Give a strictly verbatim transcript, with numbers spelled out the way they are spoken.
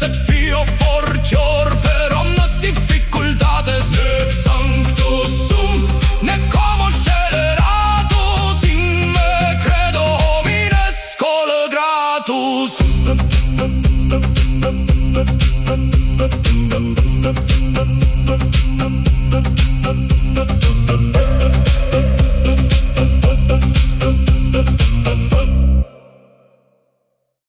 et fio fortior per omnes difficultates, nec sanctus sum, nec homo sceleratus, in me credo homines scole gratus.